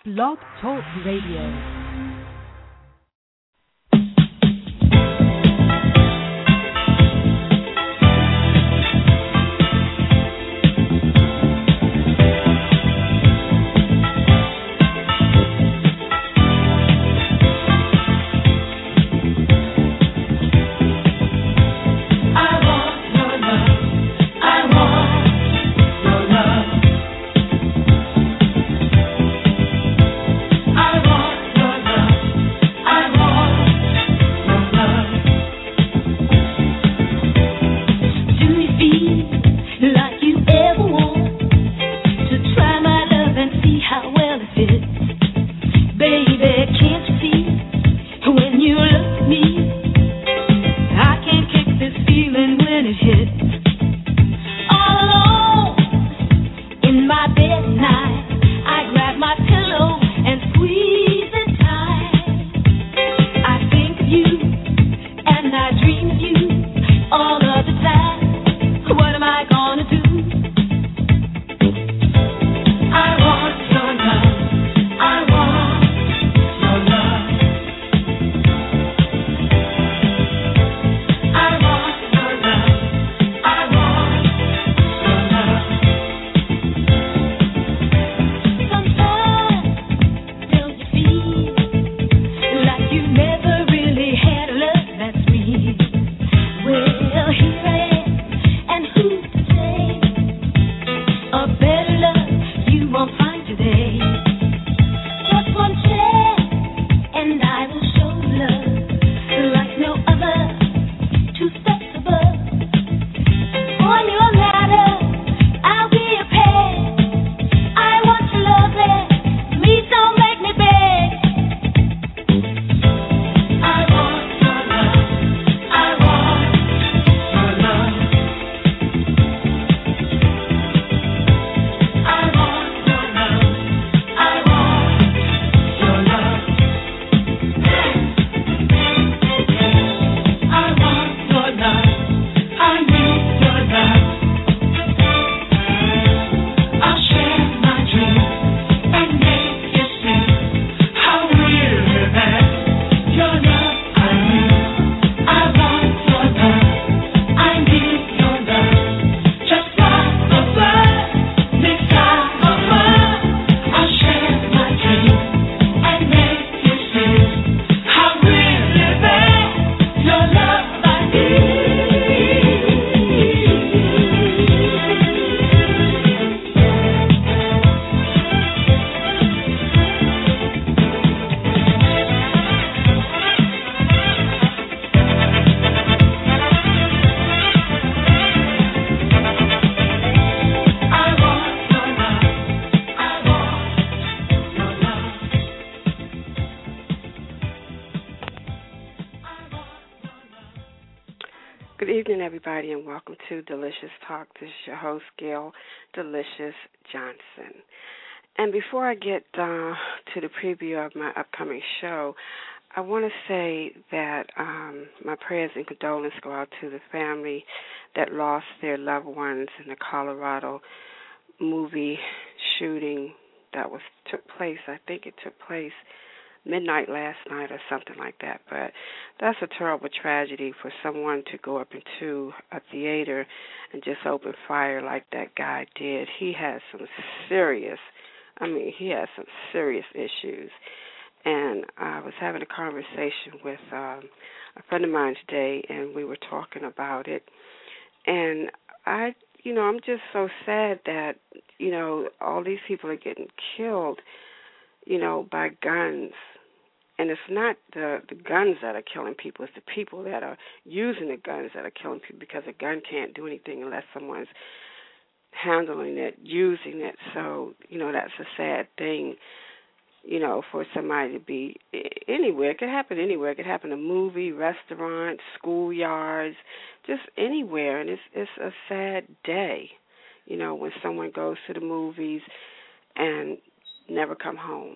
Blog Talk Radio. Good evening, everybody, and welcome to Delicious Talk. This is your host, Gail Delicious Johnson. And before I get to the preview of my upcoming show, I want to say that my prayers and condolences go out to the family that lost their loved ones in the Colorado movie shooting that took place. I think it took place midnight last night or something like that. But that's a terrible tragedy for someone to go up into a theater and just open fire like that guy did. He has some serious issues. And I was having a conversation with a friend of mine today, and we were talking about it. And I'm just so sad that, all these people are getting killed, by guns. And it's not the guns that are killing people, it's the people that are using the guns that are killing people, because a gun can't do anything unless someone's handling it, using it. So, that's a sad thing, for somebody to be anywhere. It could happen anywhere. It could happen in a movie, restaurant, schoolyards, just anywhere. And it's a sad day, when someone goes to the movies and never come home.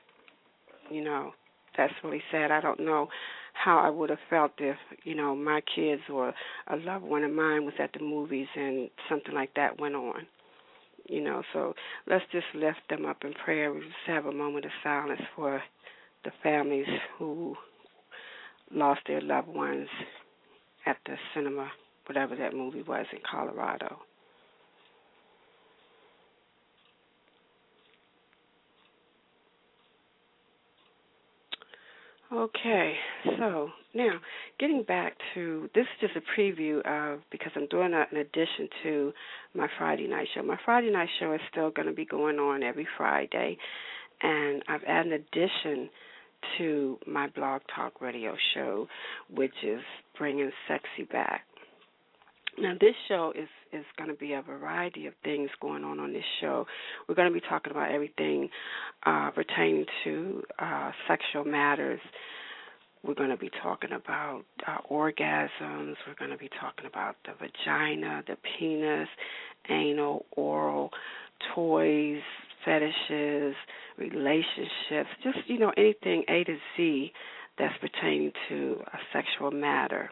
That's really sad. I don't know how I would have felt if, my kids or a loved one of mine was at the movies and something like that went on. So let's just lift them up in prayer. We just have a moment of silence for the families who lost their loved ones at the cinema, whatever that movie was in Colorado. Okay, so now getting back to this is just a preview of, because I'm doing that in addition to my Friday night show. My Friday night show is still going to be going on every Friday, and I've added an addition to my Blog Talk Radio show, which is Bringing Sexy Back. Now, this show is going to be a variety of things going on this show. We're going to be talking about everything pertaining to sexual matters. We're going to be talking about orgasms. We're going to be talking about the vagina, the penis, anal, oral, toys, fetishes, relationships, just, anything A to Z that's pertaining to a sexual matter.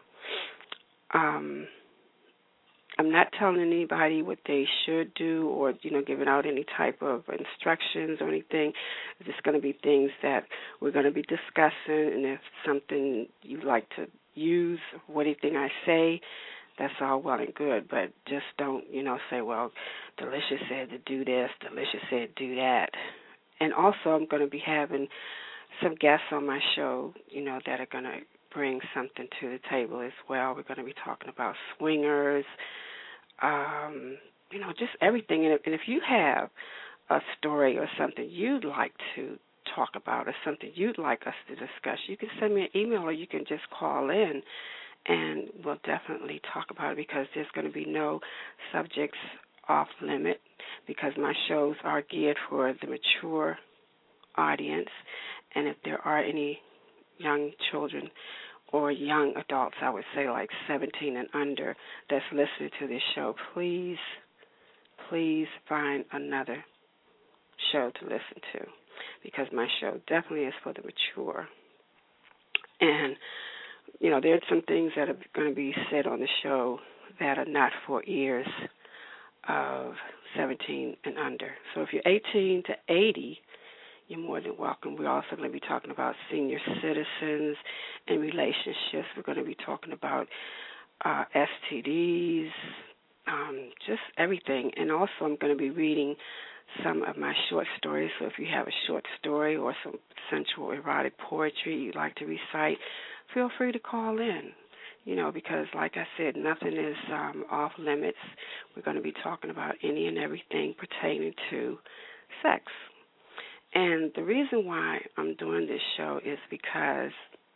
I'm not telling anybody what they should do or, giving out any type of instructions or anything. It's just going to be things that we're going to be discussing, and if something you'd like to use, anything I say, that's all well and good, but just don't, say, well, Delicious said to do this, Delicious said do that. And also I'm going to be having some guests on my show, that are going to bring something to the table as well. We're going to be talking about swingers, just everything. And if you have a story or something you'd like to talk about or something you'd like us to discuss, you can send me an email or you can just call in, and we'll definitely talk about it, because there's going to be no subjects off limit, because my shows are geared for the mature audience. And if there are any young children or young adults, I would say like 17 and under, that's listening to this show, please find another show to listen to, because my show definitely is for the mature. And, there are some things that are going to be said on the show that are not for ears of 17 and under. So if you're 18 to 80, you're more than welcome. We're also going to be talking about senior citizens and relationships. We're going to be talking about STDs, just everything. And also I'm going to be reading some of my short stories. So if you have a short story or some sensual erotic poetry you'd like to recite, feel free to call in, because like I said, nothing is off limits. We're going to be talking about any and everything pertaining to sex. And the reason why I'm doing this show is because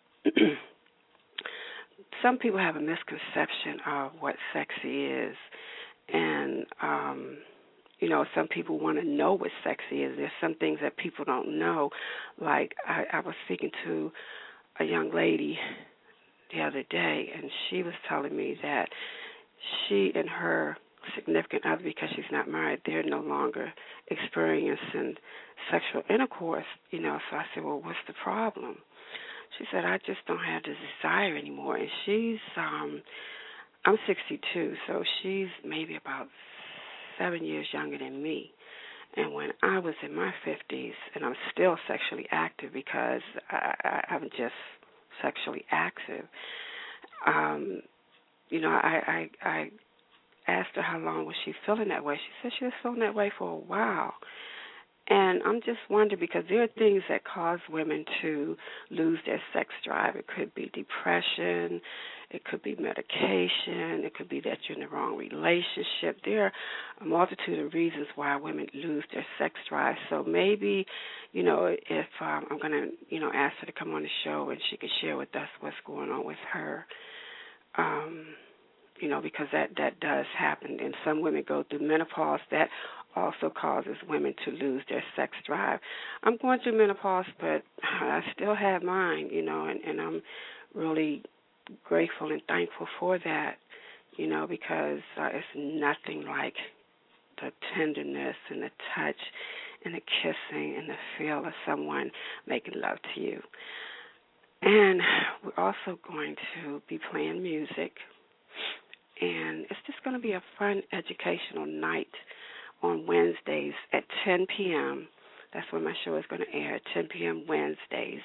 some people have a misconception of what sexy is. And, some people want to know what sexy is. There's some things that people don't know. Like I was speaking to a young lady the other day, and she was telling me that she and her significant other, because she's not married, they're no longer experiencing sexual intercourse, So I said, well, what's the problem? She said, I just don't have the desire anymore. And she's, I'm 62, so she's maybe about 7 years younger than me. And when I was in my 50s, and I'm still sexually active because I'm just sexually active, I asked her how long was she feeling that way. She said she was feeling that way for a while. And I'm just wondering, because there are things that cause women to lose their sex drive. It could be depression. It could be medication. It could be that you're in the wrong relationship. There are a multitude of reasons why women lose their sex drive. So maybe, if I'm going to, ask her to come on the show and she could share with us what's going on with her, because that does happen. And some women go through menopause. That also causes women to lose their sex drive. I'm going through menopause, but I still have mine, and I'm really grateful and thankful for that, because it's nothing like the tenderness and the touch and the kissing and the feel of someone making love to you. And we're also going to be playing music, and it's just going to be a fun educational night on Wednesdays at 10 p.m. That's when my show is going to air, 10 p.m. Wednesdays.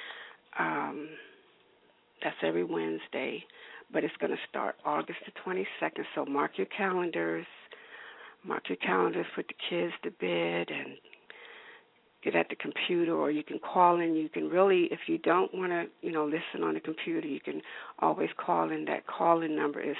That's every Wednesday, but it's going to start August the 22nd. So mark your calendars. Mark your calendars, put the kids to bed, and get at the computer, or you can call in. You can really, if you don't want to, listen on the computer, you can always call in. That call-in number is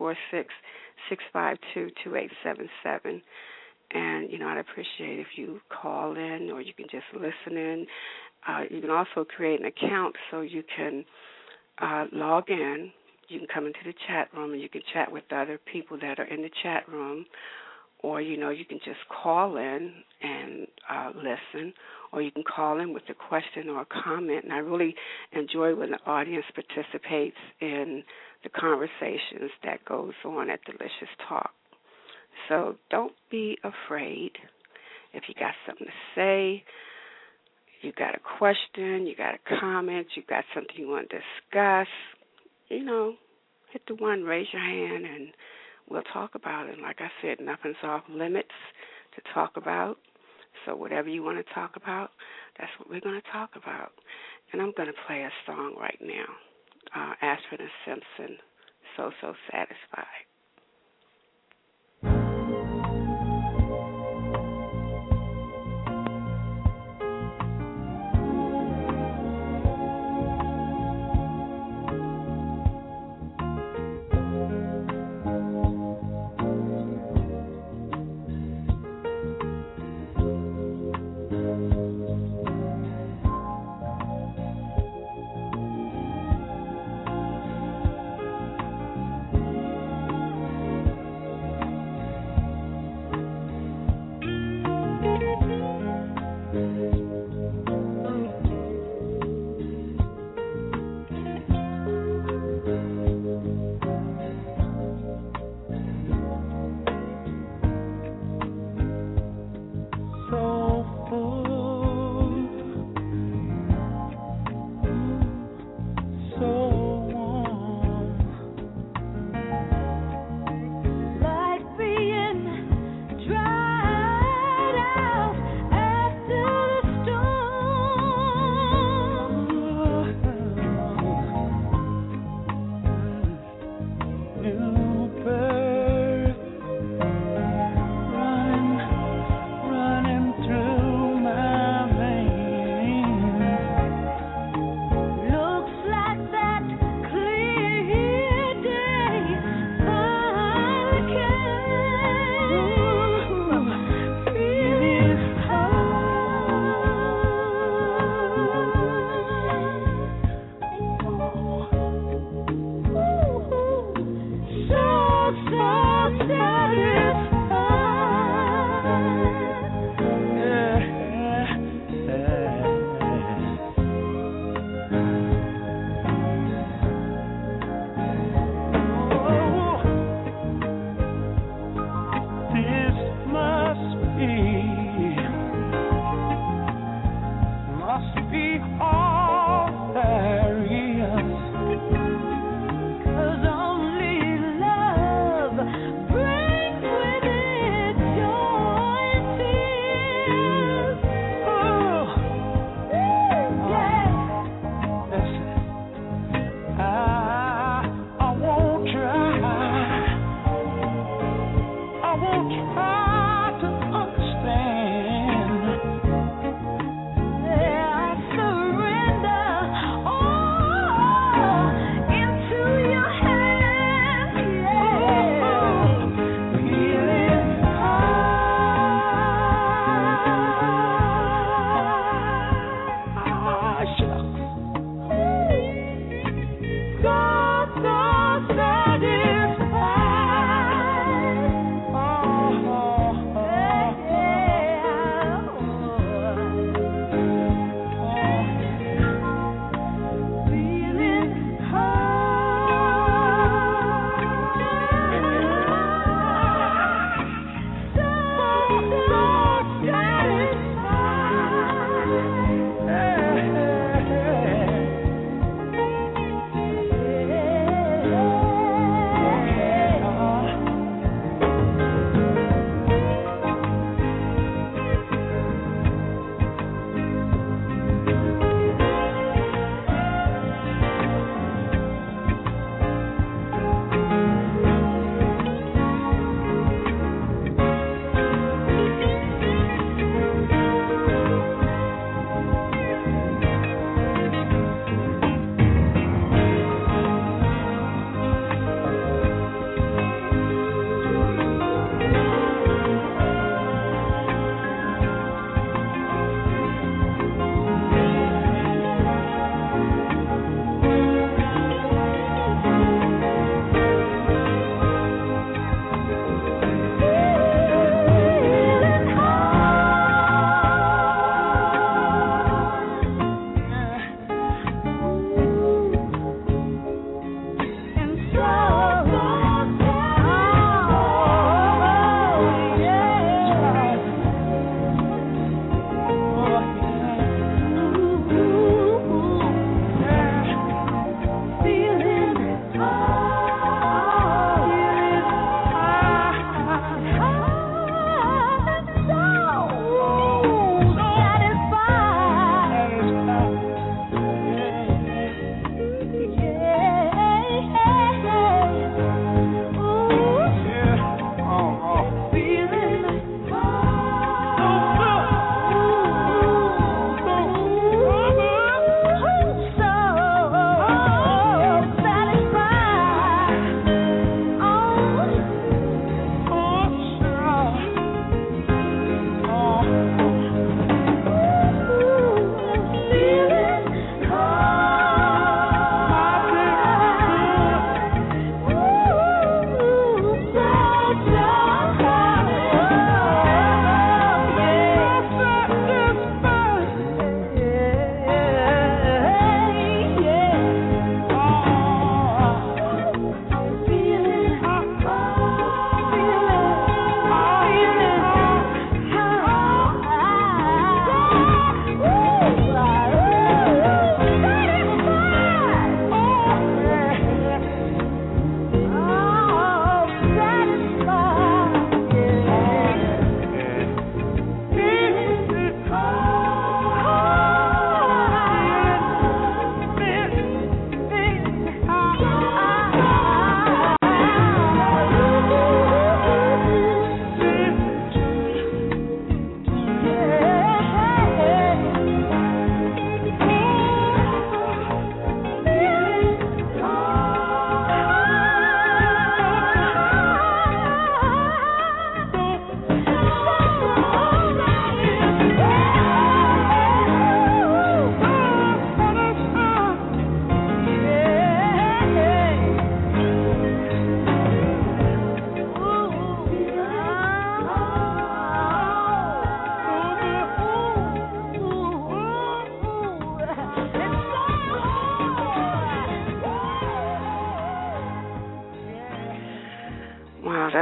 646-652-2877. And, I'd appreciate if you call in, or you can just listen in. You can also create an account so you can log in. You can come into the chat room, and you can chat with other people that are in the chat room. Or, you can just call in and listen, or you can call in with a question or a comment. And I really enjoy when the audience participates in the conversations that goes on at Delicious Talk. So don't be afraid. If you got something to say, you got a question, you got a comment, you got something you want to discuss, hit the one, raise your hand, and we'll talk about it. Like I said, nothing's off limits to talk about. So whatever you want to talk about, that's what we're going to talk about. And I'm going to play a song right now, Ashford and Simpson, So Satisfied.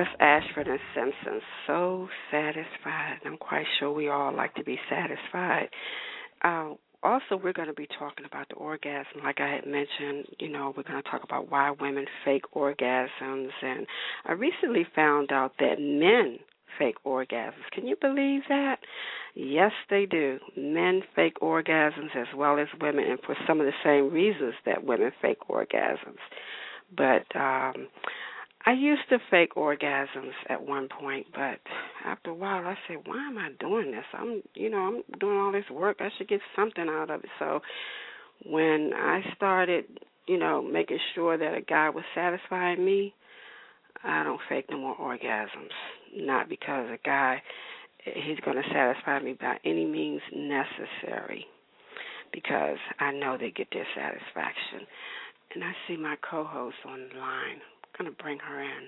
Wes Ashford and Simpson, So Satisfied. I'm quite sure we all like to be satisfied. Also, we're going to be talking about the orgasm. Like I had mentioned, we're going to talk about why women fake orgasms. And I recently found out that men fake orgasms. Can you believe that? Yes, they do. Men fake orgasms as well as women, and for some of the same reasons that women fake orgasms. But I used to fake orgasms at one point, but after a while I said, why am I doing this? I'm doing all this work. I should get something out of it. So when I started, making sure that a guy was satisfying me, I don't fake no more orgasms. Not because a guy, he's going to satisfy me by any means necessary, because I know they get their satisfaction. And I see my co-host on the line. I'm going to bring her in.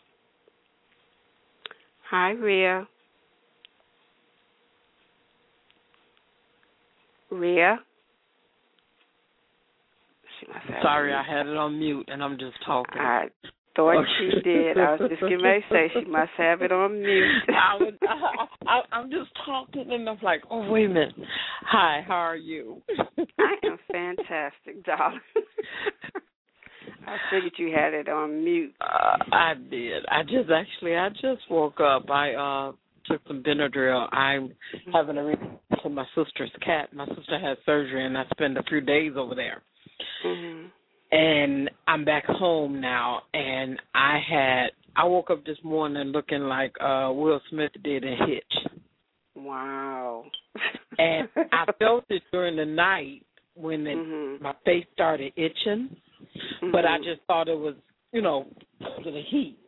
Hi, Rhea. Rhea? She must have Sorry, I had it on mute, and I'm just talking. I thought she did. I was just getting ready to say she must have it on mute. I'm just talking, and I'm like, oh, wait a minute. Hi, how are you? I am fantastic, darling. I figured you had it on mute. I did. I just woke up. I took some Benadryl. I'm having a reason for my sister's cat. My sister had surgery, and I spent a few days over there. Mm-hmm. And I'm back home now, and I woke up this morning looking like Will Smith did in Hitch. Wow. And I felt it during the night when my face started itching, but I just thought it was, because of the heat.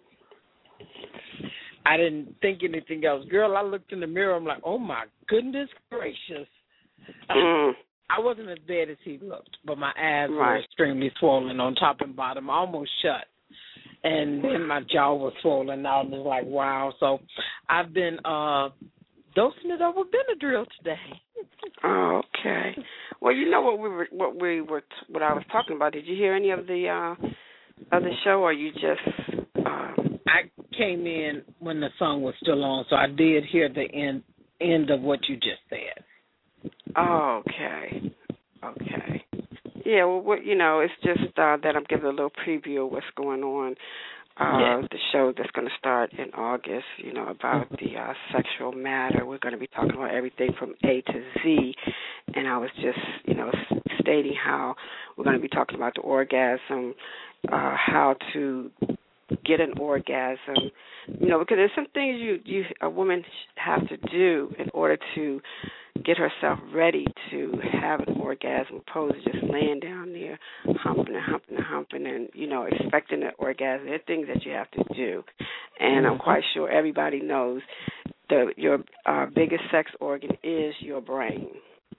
I didn't think anything else. Girl, I looked in the mirror, I'm like, oh, my goodness gracious. I wasn't as bad as he looked, but my abs were extremely swollen on top and bottom, almost shut. And then my jaw was swollen out, and it was like, wow. So I've been dosing it over Benadryl today. Oh, okay. Well, you know what I was talking about. Did you hear any of the show, or you just? I came in when the song was still on, so I did hear the end of what you just said. Oh, okay. Yeah, well, it's just that I'm giving a little preview of what's going on. The show that's going to start in August, about the sexual matter. We're going to be talking about everything from A to Z. And I was just, stating how we're going to be talking about the orgasm, how to get an orgasm, because there's some things a woman have to do in order to get herself ready to have an orgasm, opposed to just laying down there humping and, expecting an orgasm. There are things that you have to do. And I'm quite sure everybody knows your biggest sex organ is your brain.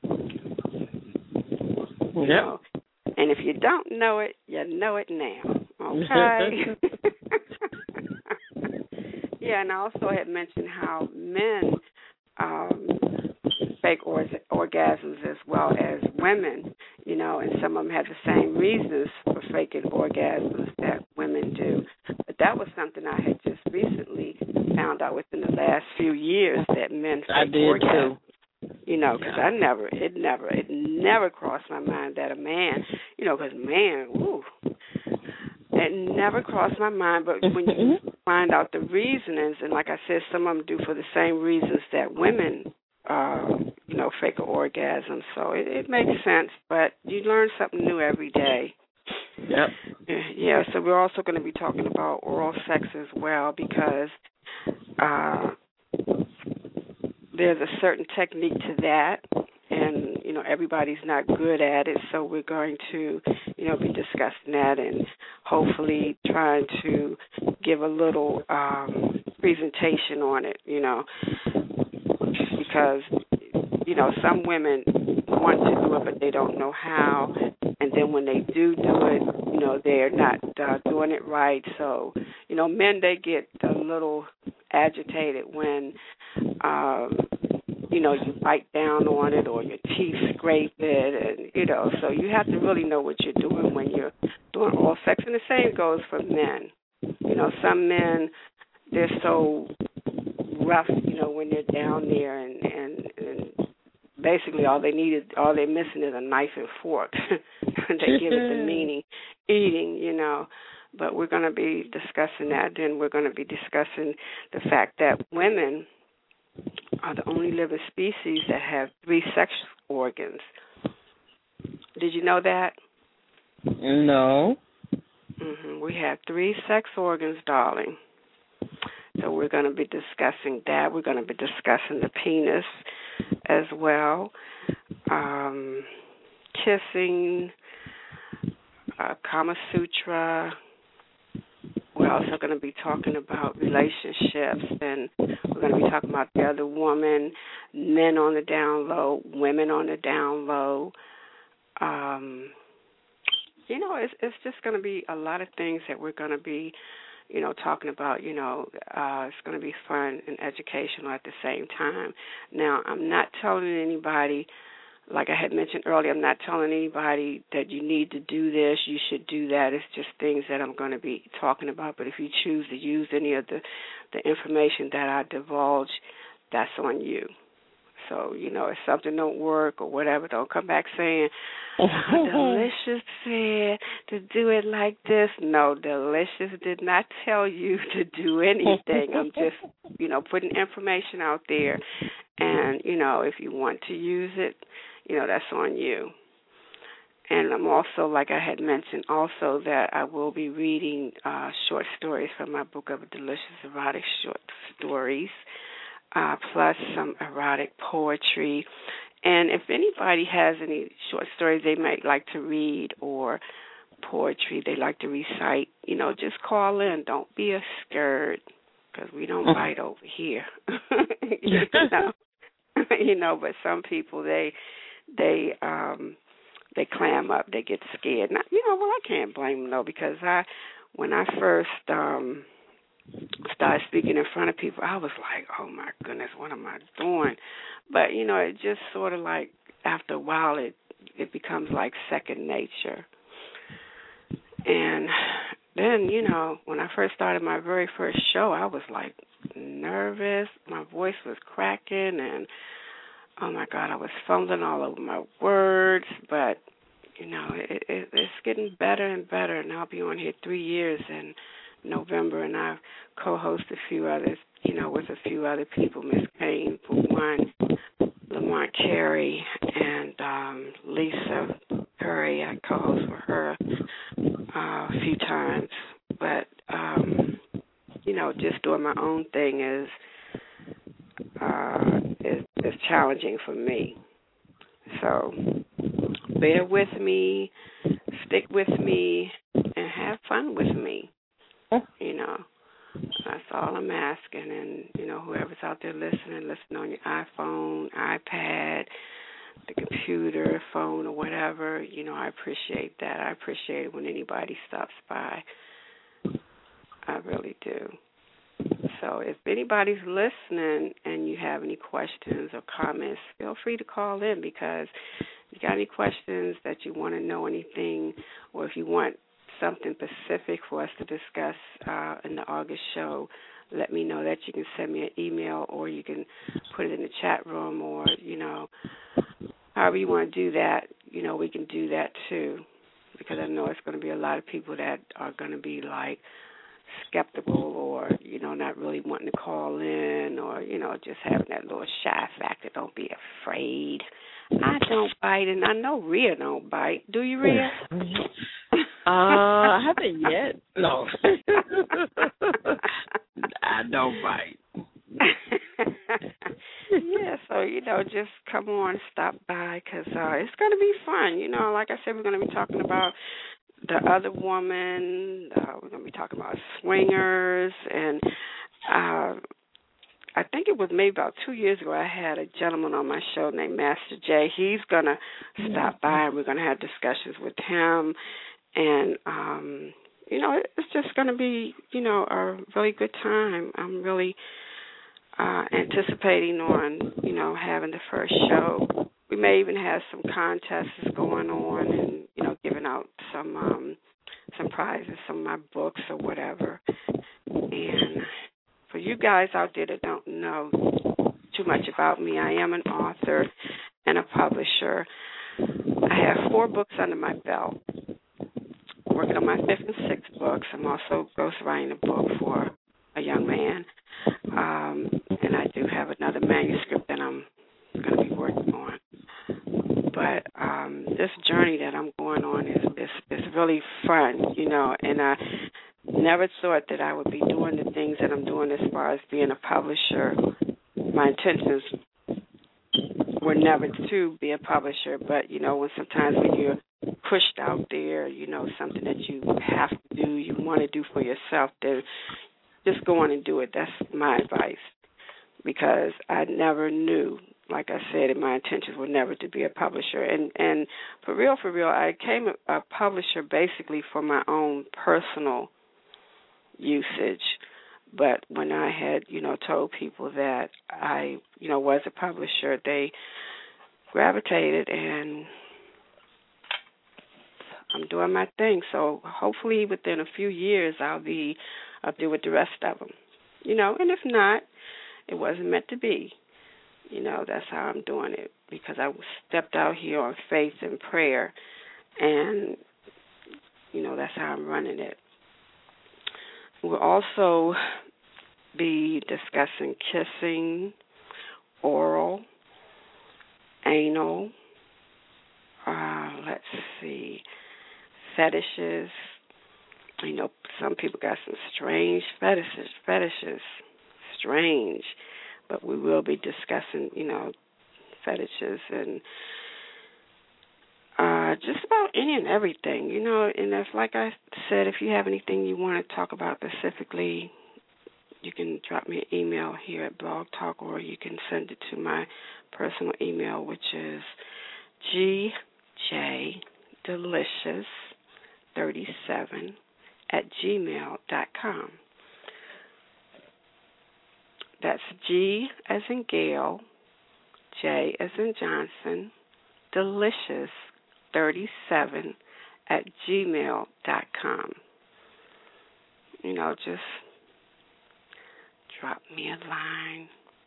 Yeah. And if you don't know it, you know it now. Okay? Yeah, and I also had mentioned how men fake orgasms as well as women, and some of them have the same reasons for faking orgasms that women do. But that was something I had just recently found out within the last few years, that men fake orgasms. Too. Because it never crossed my mind that a man, because it never crossed my mind. But when you find out the reasonings, and like I said, some of them do for the same reasons that women, fake an orgasm. So it makes sense, but you learn something new every day. Yep. Yeah, so we're also going to be talking about oral sex as well, because there's a certain technique to that, and, everybody's not good at it, so we're going to, be discussing that and hopefully trying to give a little presentation on it, because, some women want to do it, but they don't know how, and then when they do it, they're not doing it right. So, men, they get a little agitated when, you bite down on it or your teeth scrape it, and, so you have to really know what you're doing when you're doing oral sex. And the same goes for men. Some men, they're so rough, when they're down there, and basically all they're missing is a knife and fork. They give it the meaning, eating, But we're going to be discussing that. Then we're going to be discussing the fact that women are the only living species that have 3 sex organs. Did you know that? No. We have 3 sex organs, darling. So we're going to be discussing that. We're going to be discussing the penis as well, kissing, Kama Sutra. We're also going to be talking about relationships, and we're going to be talking about the other woman, men on the down low, women on the down low. It's just going to be a lot of things that we're going to be, talking about. It's going to be fun and educational at the same time. Now, I'm not telling anybody, like I had mentioned earlier, I'm not telling anybody that you need to do this, you should do that. It's just things that I'm going to be talking about. But if you choose to use any of the information that I divulge, that's on you. So, if something don't work or whatever, don't come back saying, Delicious said to do it like this. No, Delicious did not tell you to do anything. I'm just, putting information out there. And, if you want to use it, that's on you. And I'm also, like I had mentioned, also that I will be reading short stories from my book of delicious erotic short stories, plus some erotic poetry. And if anybody has any short stories they might like to read or poetry they like to recite, just call in. Don't be scared, because we don't bite over here. But some people, they clam up, they get scared. Now, I can't blame them, though, because when I first started speaking in front of people, I was like, oh, my goodness, what am I doing? But, it just sort of like, after a while, it becomes like second nature. And then, when I first started my very first show, I was like nervous. My voice was cracking, and oh, my God, I was fumbling all over my words. But, it's getting better and better. And I'll be on here 3 years in November, and I've co-hosted a few others, with a few other people, Miss Kane, for one, Lamont Carey, and Lisa Curry. I co-host for her a few times. But, just doing my own thing is challenging for me. So bear with me, stick with me, and have fun with me. That's all I'm asking. And, whoever's out there listening, listen on your iPhone, iPad, the computer, phone, or whatever. I appreciate that. I appreciate it when anybody stops by. I really do. So if anybody's listening and you have any questions or comments, feel free to call in, because if you got any questions that you want to know anything, or if you want something specific for us to discuss in the August show, let me know that. You can send me an email, or you can put it in the chat room, or, however you want to do that, we can do that too, because I know it's going to be a lot of people that are going to be like skeptical, or, not really wanting to call in, or, just having that little shy factor. Don't be afraid. I don't bite, and I know Rhea don't bite. Do you, Rhea? I haven't yet. No. I don't bite. Yeah, so, just come on, stop by, because it's going to be fun. Like I said, we're going to be talking about the other woman. We're going to be talking about swingers, and I think it was maybe about 2 years ago, I had a gentleman on my show named Master J. He's going to stop by, and we're going to have discussions with him. And, it's just going to be, a really good time. I'm really anticipating on, having the first show. We may even have some contests going on, and, giving out some prizes, some of my books or whatever. And for you guys out there that don't know too much about me, I am an author and a publisher. I have 4 books under my belt. Working on my 5th and 6th books. I'm also ghostwriting a book for a young man. And I do have another manuscript that I'm going to be working on. But this journey that I'm going on is really fun, and I never thought that I would be doing the things that I'm doing as far as being a publisher. My intentions were never to be a publisher, but, sometimes when you're pushed out there, something that you have to do, you want to do for yourself, then just go on and do it. That's my advice, because I never knew, like I said, my intentions were never to be a publisher. And for real, I became a publisher basically for my own personal usage. But when I had, told people that I, was a publisher, they gravitated, and I'm doing my thing. So hopefully within a few years I'll be up there with the rest of them, and if not, it wasn't meant to be. That's how I'm doing it, because I stepped out here on faith and prayer, and, that's how I'm running it. We'll also be discussing kissing, oral, anal, fetishes. Some people got some strange fetishes, strange. But we will be discussing, fetishes and just about any and everything, And if, like I said, if you have anything you want to talk about specifically, you can drop me an email here at Blog Talk, or you can send it to my personal email, which is gjdelicious37@gmail.com. That's G as in Gail, J as in Johnson, delicious37@gmail.com. Just drop me a line.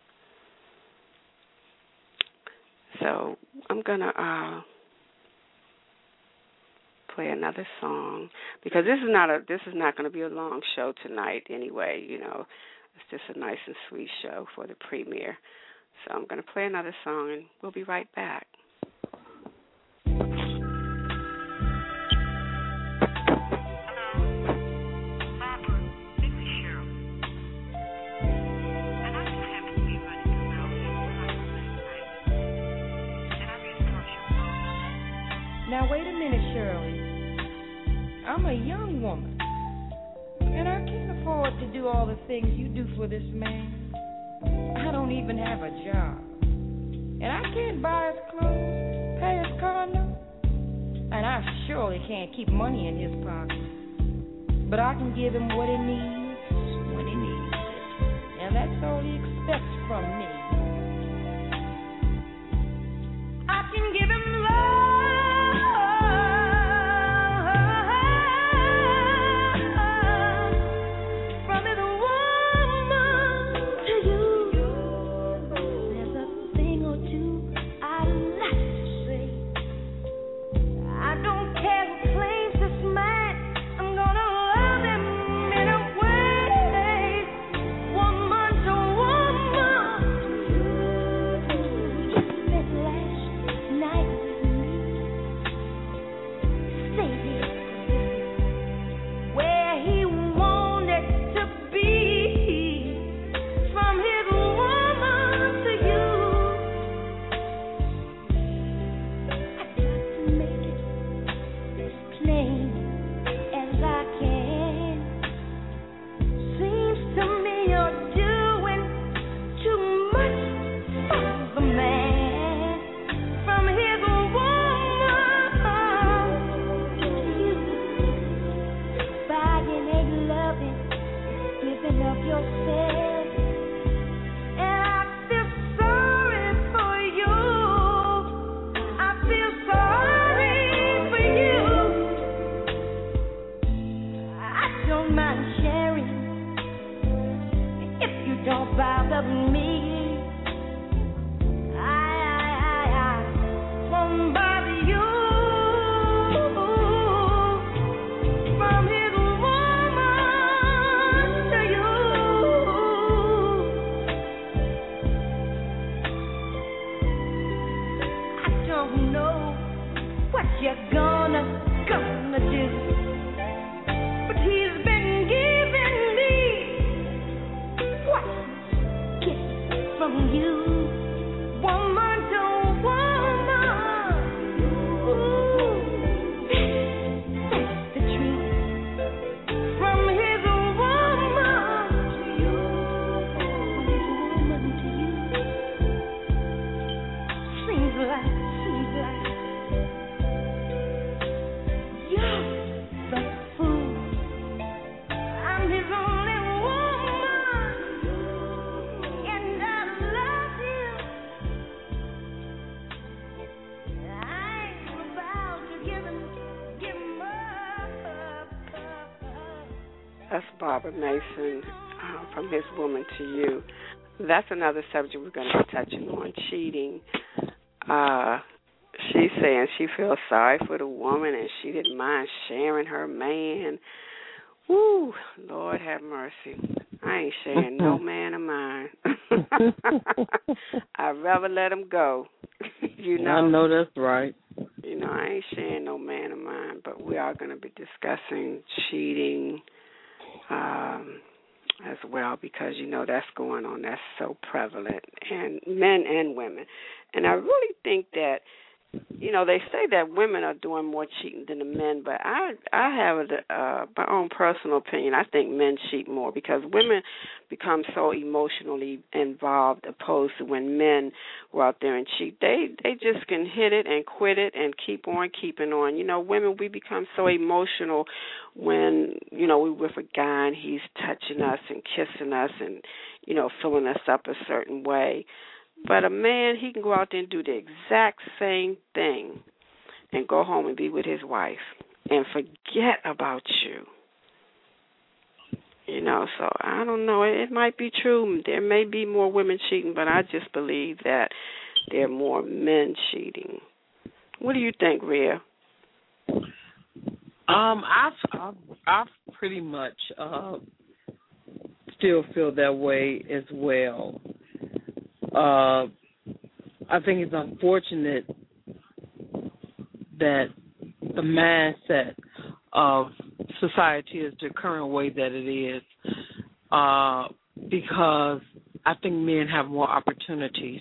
So I'm gonna play another song, because this is not going to be a long show tonight anyway. It's just a nice and sweet show for the premiere. So I'm going to play another song, and we'll be right back. Now, wait a minute, Shirley. I'm a young woman, and I can't afford to do all the things you do for this man. I don't even have a job, and I can't buy his clothes, pay his car note, and I surely can't keep money in his pocket. But I can give him what he needs when he needs it, and that's all he expects from me. I can give him love. know what you're gonna do. But he's been giving me what gets from you, woman to woman. Ooh, that's the truth from his woman to you, woman to you. Seems like you're the fool. I'm his only woman, and I love him. I'm about to give him up. That's Barbara Mason from His Woman to You. That's another subject we're going to be touching on, cheating. She's saying she feels sorry for the woman and she didn't mind sharing her man. Woo, Lord have mercy. I ain't sharing no man of mine. I'd rather let him go. You know? I know that's right. You know, I ain't sharing no man of mine, but we are going to be discussing cheating as well because, you know, that's going on. That's so prevalent, and men and women. And I really think that, you know, they say that women are doing more cheating than the men, but I have my own personal opinion. I think men cheat more because women become so emotionally involved opposed to when men go out there and cheat. They just can hit it and quit it and keep on keeping on. You know, women, we become so emotional when, you know, we're with a guy and he's touching us and kissing us and, you know, filling us up a certain way. But a man, he can go out there and do the exact same thing and go home and be with his wife and forget about you. You know, so I don't know. It might be true. There may be more women cheating, but I just believe that there are more men cheating. What do you think, Rhea? I've pretty much still feel that way as well. I think it's unfortunate that the mindset of society is the current way that it is, because I think men have more opportunities.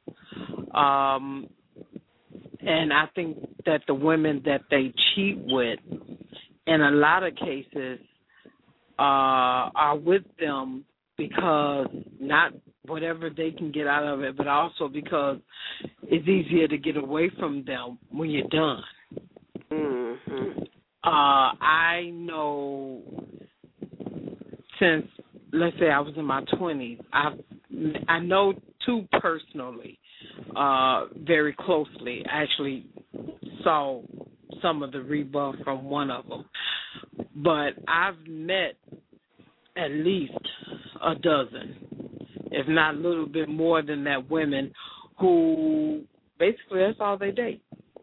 And I think that the women that they cheat with, in a lot of cases, are with them because not whatever they can get out of it, but also because it's easier to get away from them when you're done. Mm-hmm. I know since, let's say I was in my 20s, I know two personally, very closely. I actually saw some of the rebuff from one of them. But I've met at least a dozen, if not a little bit more than that, women who basically that's all they date.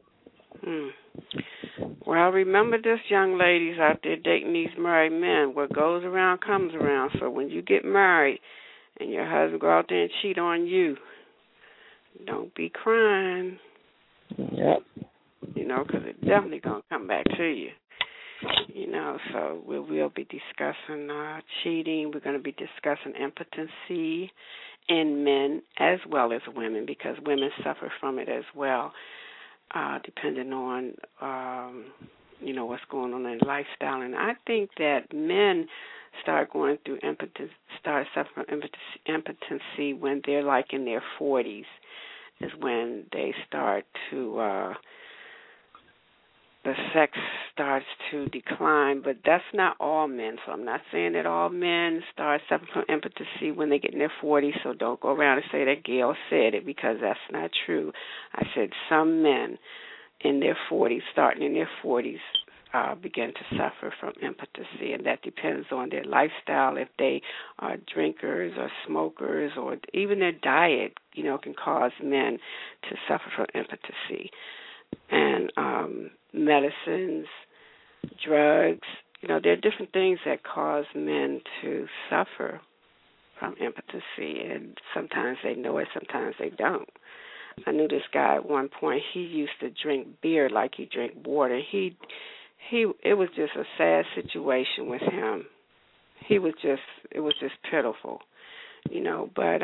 Well, remember this, young ladies out there dating these married men. What goes around comes around. So when you get married and your husband go out there and cheat on you, don't be crying. Yep. You know, because it's definitely going to come back to you. You know, so we'll be discussing cheating. We're going to be discussing impotency in men as well as women, because women suffer from it as well, depending on, you know, what's going on in lifestyle. And I think that men start going through start suffering from impotency when they're like in their 40s, is when they start to the sex starts to decline, but that's not all men. So I'm not saying that all men start suffering from impotency when they get in their 40s, so don't go around and say that Gail said it, because that's not true. I said some men in their 40s, starting in their 40s, begin to suffer from impotency, and that depends on their lifestyle. If they are drinkers or smokers, or even their diet, you know, can cause men to suffer from impotency. And medicines, drugs, you know, there are different things that cause men to suffer from impotency, and sometimes they know it, sometimes they don't. I knew this guy at one point. He used to drink beer like he drank water. It was just a sad situation with him. It was just pitiful, but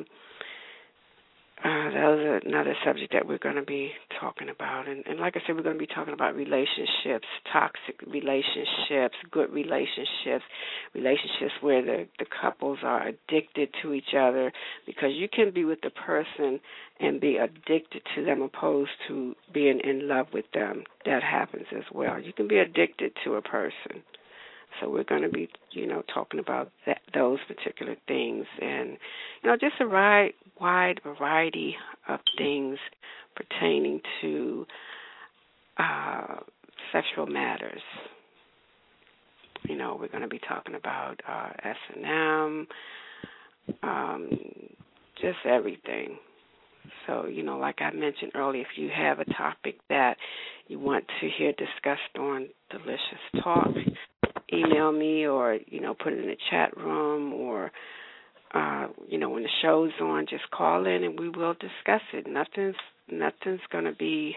that was another subject that we're going to be talking about. And like I said, we're going to be talking about relationships, toxic relationships, good relationships, relationships where the couples are addicted to each other, because you can be with the person and be addicted to them opposed to being in love with them. That happens as well. You can be addicted to a person. So we're going to be, talking about those particular things, and, just a wide variety of things pertaining to sexual matters. We're going to be talking about S&M, just everything. So, like I mentioned earlier, if you have a topic that you want to hear discussed on Delicious Talk, email me or, put it in the chat room, or, when the show's on, just call in and we will discuss it. Nothing's going to be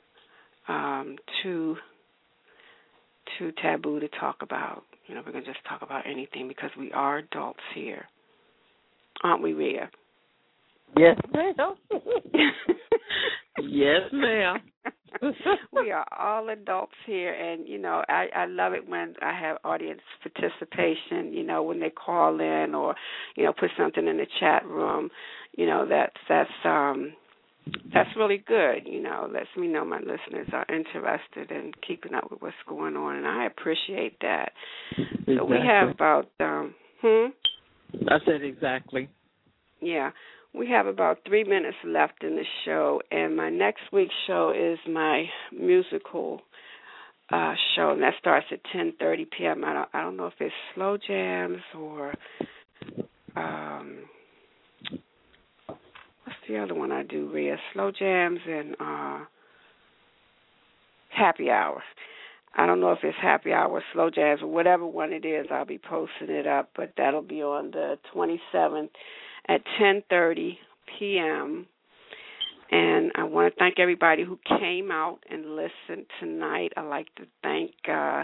too taboo to talk about. We're going to just talk about anything because we are adults here. Aren't we, Rhea? Yes, ma'am. Yes, ma'am. We are all adults here, and, I love it when I have audience participation, when they call in or, put something in the chat room. That's really good, lets me know my listeners are interested in keeping up with what's going on, and I appreciate that. Exactly. So we have about, I said exactly. Yeah. We have about 3 minutes left in the show, and my next week's show is my musical show, and that starts at 10:30 p.m. I don't know if it's slow jams or what's the other one I do, Rhea? Slow jams and happy hour. I don't know if it's happy hour, slow jams, or whatever one it is. I'll be posting it up, but that'll be on the 27th. At 10:30 p.m., and I want to thank everybody who came out and listened tonight. I'd like to thank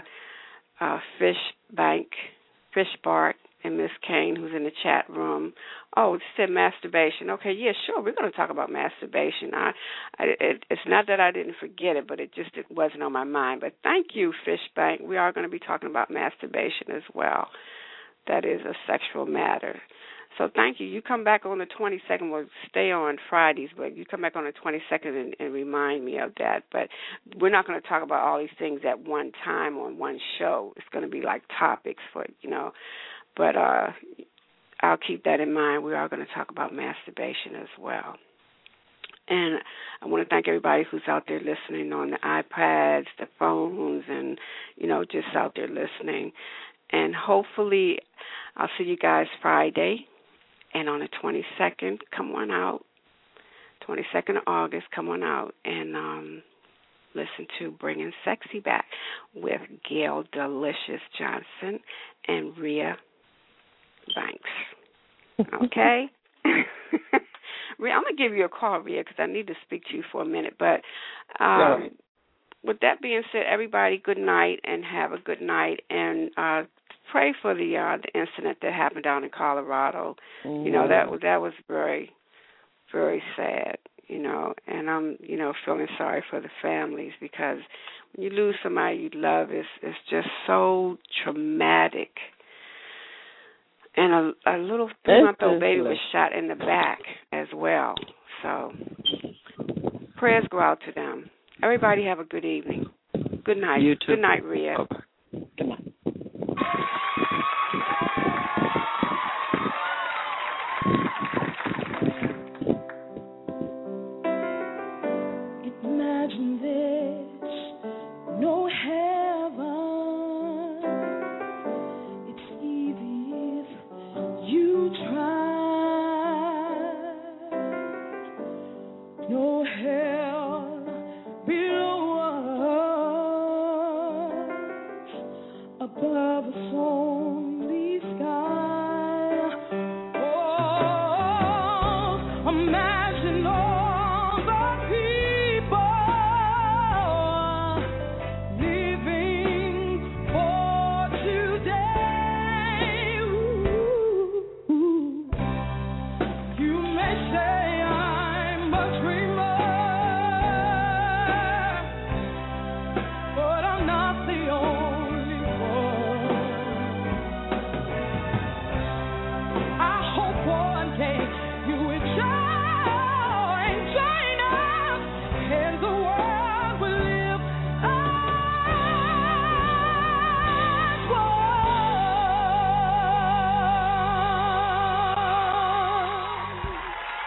Fish Bark, and Miss Kane, who's in the chat room. Oh, it said masturbation. Okay, yeah, sure, we're going to talk about masturbation. It's not that I didn't forget it, but it wasn't on my mind. But thank you, Fishbank. We are going to be talking about masturbation as well. That is a sexual matter. So thank you. You come back on the 22nd. We'll stay on Fridays, but you come back on the 22nd and remind me of that. But we're not going to talk about all these things at one time on one show. It's going to be like topics for, But I'll keep that in mind. We are going to talk about masturbation as well. And I want to thank everybody who's out there listening on the iPads, the phones, and, just out there listening. And hopefully I'll see you guys Friday. And on the 22nd, come on out, 22nd of August, come on out and listen to Bringing Sexy Back with Gail Delicious Johnson and Rhea Banks. Okay? Rhea, I'm going to give you a call, Rhea, because I need to speak to you for a minute. But with that being said, everybody, good night and have a good night. And pray for the incident that happened down in Colorado. Mm-hmm. That was very, very sad, and I'm, feeling sorry for the families, because when you lose somebody you love, it's just so traumatic. And a little 3-month-old baby was shot in the back as well. So prayers go out to them. Everybody have a good evening. Good night. You too. Good night, Rhea. Okay. Good night. Imagine this, no heaven. It's easy if you try. No hell below us, above us only sky. Oh, imagine all the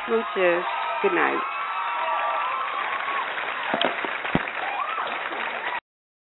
Smooches. Good night.